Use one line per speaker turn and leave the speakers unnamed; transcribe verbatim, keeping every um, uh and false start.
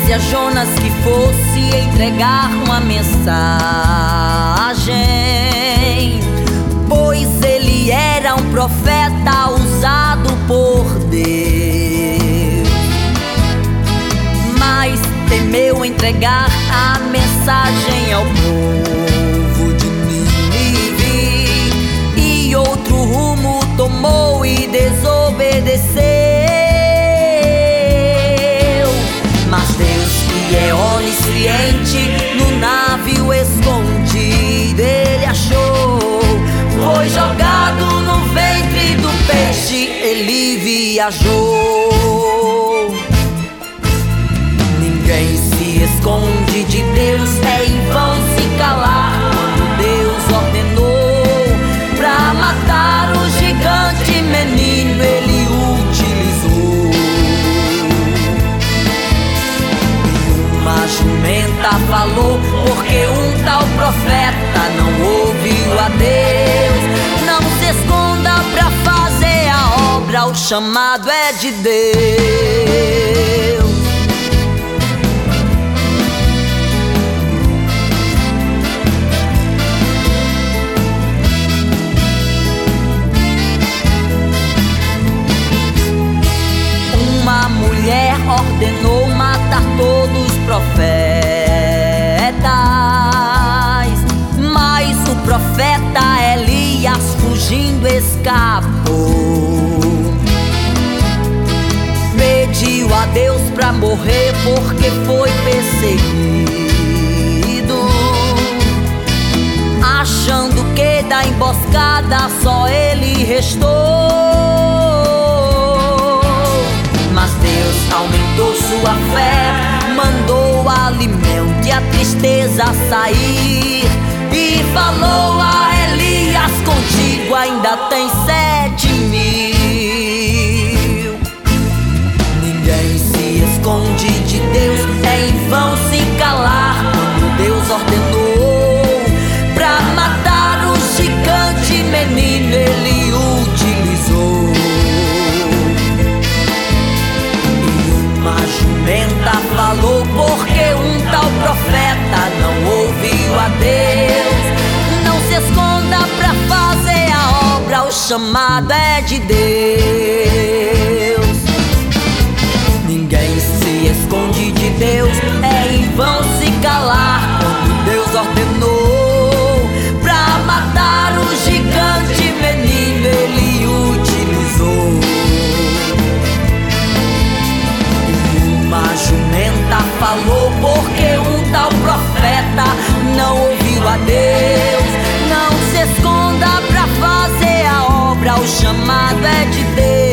disse a Jonas que fosse entregar uma mensagem, pois ele era um profeta usado por Deus. Mas temeu entregar a mensagem ao povo de Nínive, e outro rumo tomou e desobedeceu. Mas Deus, que é onisciente, no navio escondido ele achou. Foi jogado no ventre do peixe, ele viajou. Ninguém se esconde de Deus, é em vão se calar quando Deus ordenou pra matar o gigante menino, ele utilizou. Uma jumenta falou, porque um tal profeta não ouviu a Deus. Não se esconda pra fazer a obra, o chamado é de Deus. Uma mulher ordenou matar todos os profetas, mas o profeta Elias, fugindo, escapou. Pediu a Deus pra morrer porque foi perseguido, achando que da emboscada só ele restou. Mas Deus aumentou sua fé, mandou alimento e a tristeza sair, e falou a Elias: contigo ainda tem sete mil. Ninguém se esconde de Deus, é em vão se calar quando Deus ordenou pra matar o gigante menino, ele utilizou. Uma jumenta falou, porque um tal profeta não ouviu a Deus. Não se esconda pra fazer a obra, o chamado é de Deus. Ninguém se esconde de Deus, é em vão se calar quando Deus ordenou pra matar o gigante menino, ele utilizou. Uma jumenta falou, porque um tal profeta não ouviu a Deus. Não se esconda pra fazer a obra, o chamado é de Deus.